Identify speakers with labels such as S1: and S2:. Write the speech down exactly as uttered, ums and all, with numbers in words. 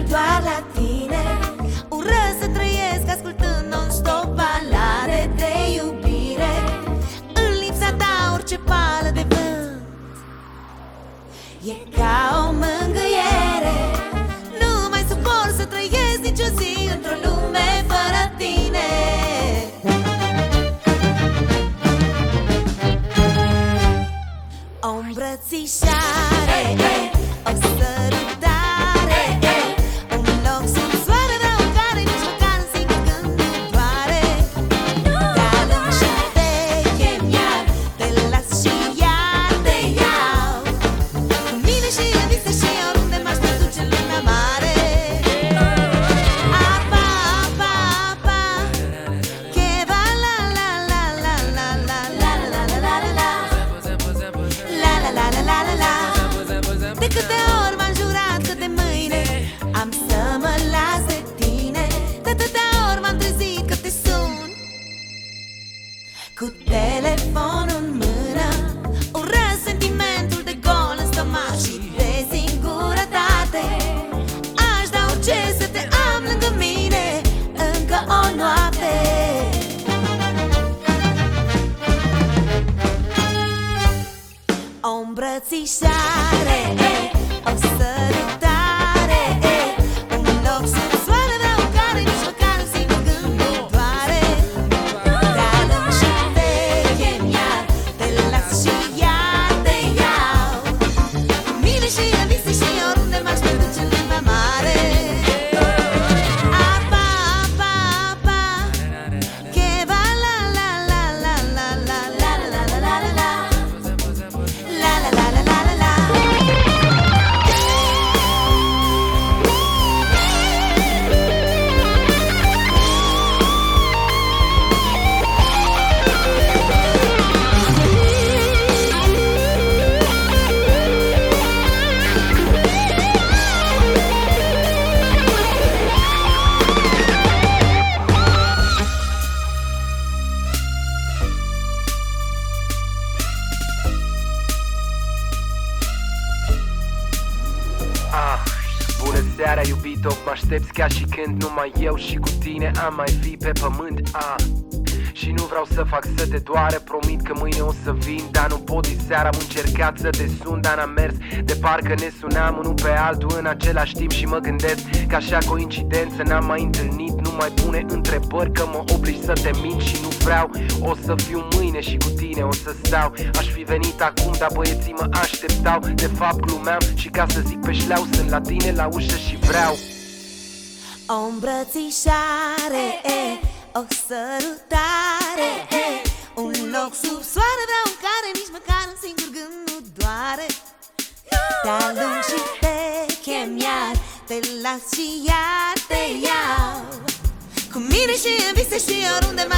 S1: doar la tine. Urăsc să trăiesc ascultând non-stop balade de iubire. În lipsa ta orice pală de vânt e ca o mângâiere. Nu mai suport să trăiesc nicio zi într-o lume fără tine. O îmbrățișare, o sărutare, un loc sub soare, vreau în care nici măcar un singur gând nu doare. Te alung și te chem iar, te las și iar te iau cu mine și în vise și oriunde m-aș duce în lumea mare. Apa, apa, apa, che va la la la la la la la la la la la la. La la la la la la la. De câte ori m-am jurat că de mâine am să mă las de tine. De atâtea ori m-am trezit că te sun cu telefonul în mână. Urăsc sentimentul de gol în stomac și de singurătate. Aș da orice să te am lângă mine încă o noapte. O îmbrățișare, o sărutare, un loc sub soare, vreau în care nici măcar un singur gând nu doare. Te alung și te chem iar, te las și iar te iau cu mine și în vise și oriunde m-aș duce în lumea mare. Apa, apa, apa, che va la la la la la la la la la la la la. La la la la la la la.
S2: Ah, bună seara, iubito, mă aștepți ca și când numai eu și cu tine am mai fi pe pământ. Ah, și nu vreau să fac să te doare, promit că mâine o să vin, dar nu pot. Diseară am încercat să te sun, dar n-am mers de parcă ne sunam unul pe altul în același timp. Și mă gândesc că așa coincidență n-am mai întâlnit. Nu mai pune întrebări că mă obligi să te mint și nu vreau. O să fiu mâine și cu tine o să stau. Aș fi venit acum, dar băieții mă așteptau. De fapt glumeam și ca să zic pe șleau, sunt la tine la ușă și vreau
S1: O îmbrățișare, o sărutare, un loc sub soare, vreau în care nici măcar un singur gând nu doare. Te alung și te chem iar, te las și iar te iau cu mine și în vise și oriunde